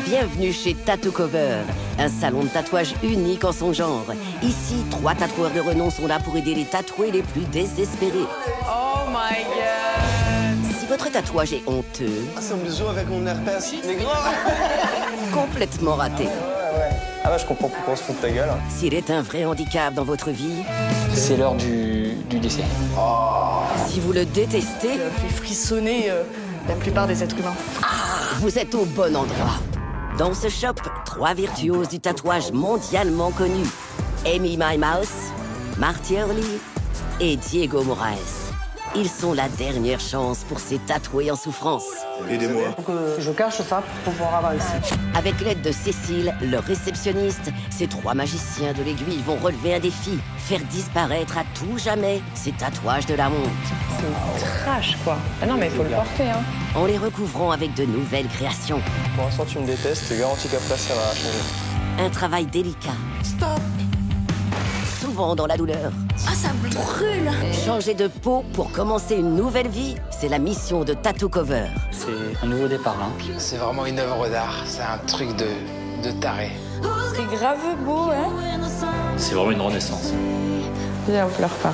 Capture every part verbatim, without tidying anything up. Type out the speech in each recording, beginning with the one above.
Bienvenue chez Tattoo Cover, un salon de tatouage unique en son genre. Ici, trois tatoueurs de renom sont là pour aider les tatoués les plus désespérés. Oh my god! Si votre tatouage est honteux... Ah, c'est un bisou avec mon herpès. Mais grave! Complètement raté. Ouais, ouais. Ah bah, je comprends pourquoi on se fout de ta gueule. S'il est un vrai handicap dans votre vie... C'est l'heure du, du décès. Oh. Si vous le détestez... Ça fait frissonner euh, la plupart des êtres humains. Ah, vous êtes au bon endroit. Dans ce shop, trois virtuoses du tatouage mondialement connus. Amy Mymouse, Marty Hurley et Diego Moraes. Ils sont la dernière chance pour ces tatoués en souffrance. Aidez-moi. Faut que je cache ça pour pouvoir avancer. Avec l'aide de Cécile, leur réceptionniste, ces trois magiciens de l'aiguille vont relever un défi. Faire disparaître à tout jamais ces tatouages de la honte. C'est trash, quoi. Ah non, mais il faut le porter, hein. En les recouvrant avec de nouvelles créations. Pour l'instant, tu me détestes, je te garantis qu'après, ça va changer. Un travail délicat. Stop! Souvent dans la douleur. Ah, ça brûle! Changer de peau pour commencer une nouvelle vie, c'est la mission de Tattoo Cover. C'est un nouveau départ, là. C'est vraiment une œuvre d'art, c'est un truc de, de taré. C'est grave beau, hein. C'est vraiment une renaissance. Viens, on pleure pas.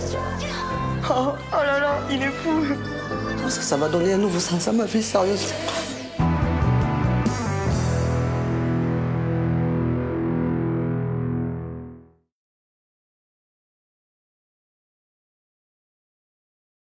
Oh, oh là là, il est fou. Ça, ça va donner un nouveau sens à ma vie, sérieusement.